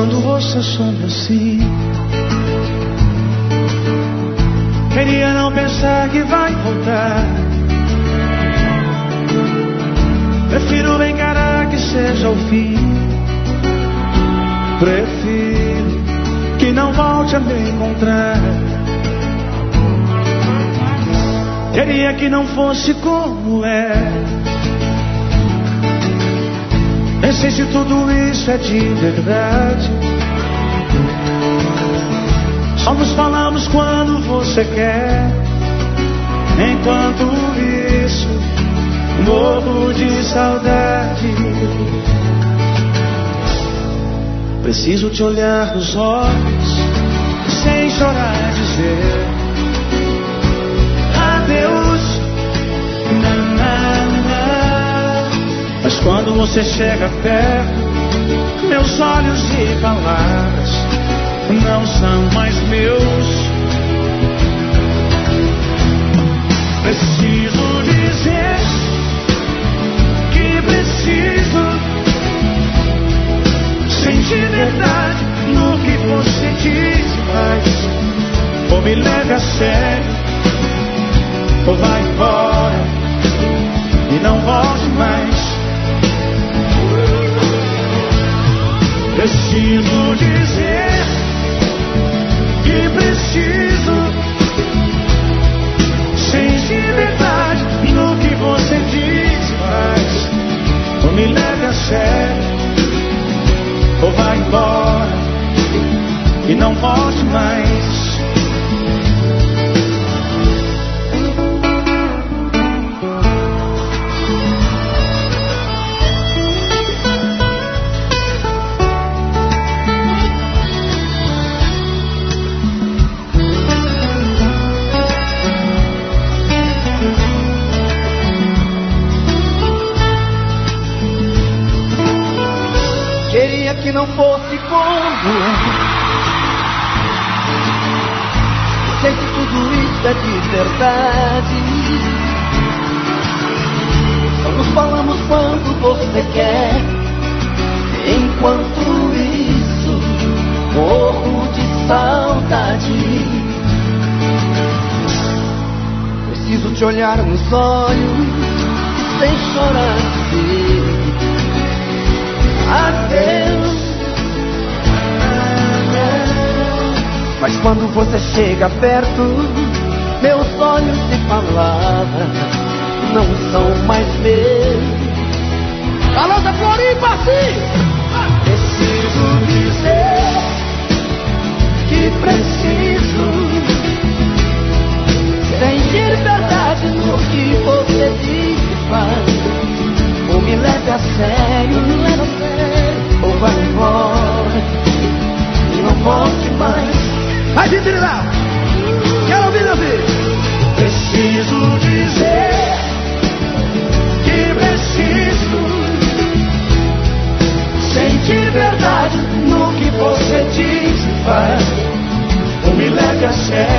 quando você some assim. Queria não pensar que vai voltar. Prefiro encarar que seja o fim. Prefiro que não volte a me encontrar. Queria que não fosse como é. Nem sei se tudo isso é de verdade. Só nos falamos quando você quer. Enquanto isso, morro de saudade. Preciso te olhar nos olhos, sem chorar, dizer adeus. Mas quando você chega perto, meus olhos e palavras não são mais meus. Preciso dizer que preciso sentir verdade no que você diz e faz. Ou me leve a sério, ou vai embora e não volte mais. Preciso dizer que preciso sentir verdade no que você diz e faz. Ou me leve a sério, ou vai embora e não volte mais. Queria que não fosse como é. Sei que tudo isso é de verdade. Só nos falamos quando você quer. Enquanto isso, morro de saudade. Preciso te olhar nos olhos, sem chorar, dizer adeus. Mas quando você chega perto, meus olhos e palavras não são mais meus. Alô, da Floripa, sim! Preciso dizer que preciso sentir verdade no que você diz e faz. Ou me leve a sério, ou vai embora e não volte mais. Vai, Vitorino! Quero ouvir, meu filho! Preciso dizer que preciso sentir verdade no que você diz e faz. Ou me leve a sério,